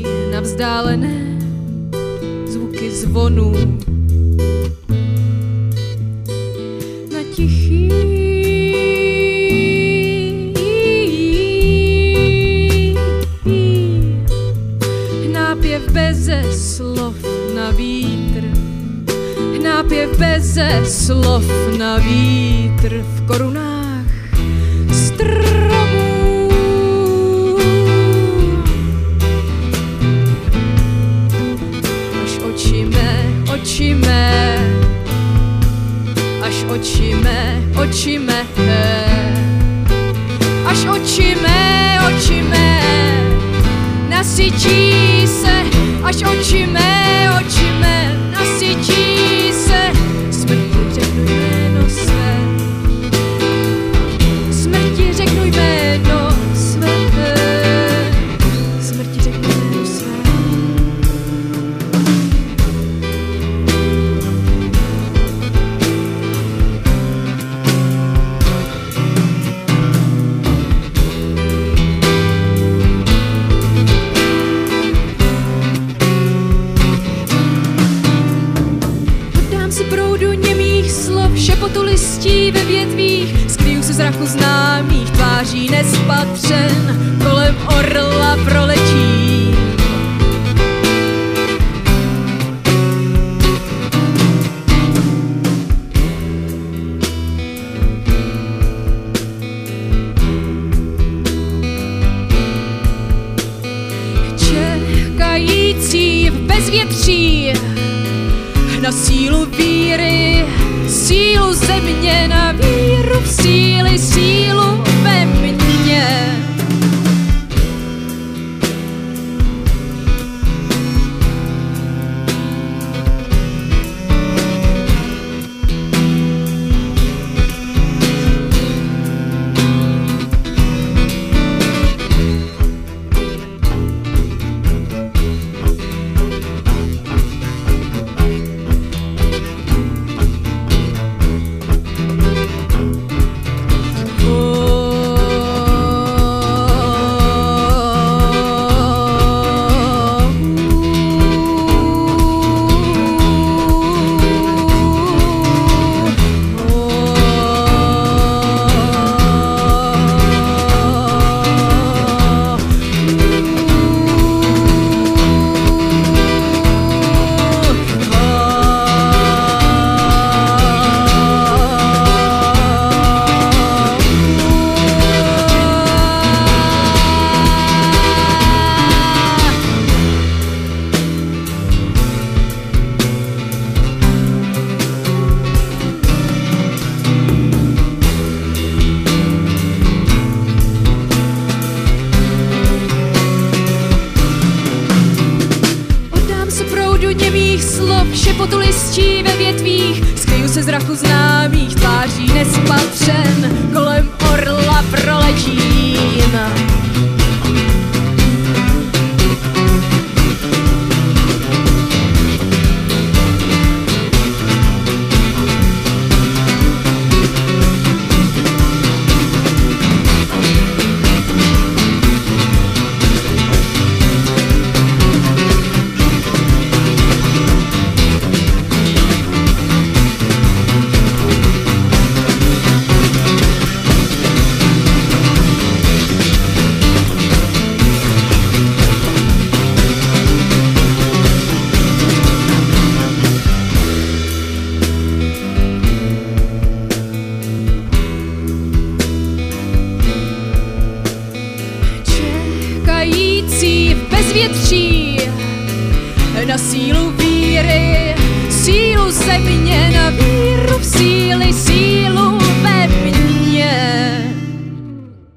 na vzdálené zvuky zvonů, na tichý nápěv beze slov na vítr, nápěv beze slov na vítr v korunách stromů. Až oči mé, až oči mé, až oči mé nasytí se, až oči mé nasytí se, smrti řeknu jméno své, smrti řeknu jméno své, smrti řeknu jméno své. Proudu němých slov, šepotu listí ve větvích, skryju se zraku známých tváří nespatřen, kolem orla proletí. Čekající v bezvětří na sílu víry, sílu země, na víru v síly, sílu ve mně. Šepotu listí ve větvích, skryju se zraku známých tváří nespatřen, kolem orla proletím. V bezvětří na sílu víry, sílu země, na víru v sílu.